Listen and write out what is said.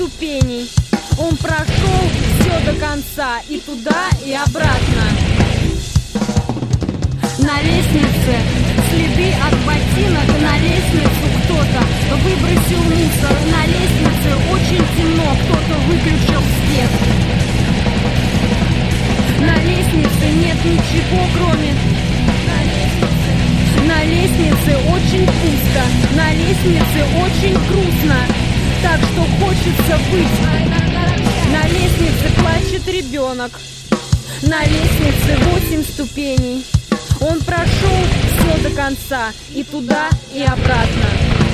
ступеней. Он прошел все до конца, и туда, и обратно. На лестнице следы от ботинок, на лестницу кто-то выбросил мусор. На лестнице очень темно, кто-то выключил свет. На лестнице нет ничего, кроме... На лестнице очень пусто, на лестнице очень грустно, так что хочется быть. На лестнице плачет ребенок, на лестнице 8 ступеней. Он прошел все до конца, и туда, и обратно.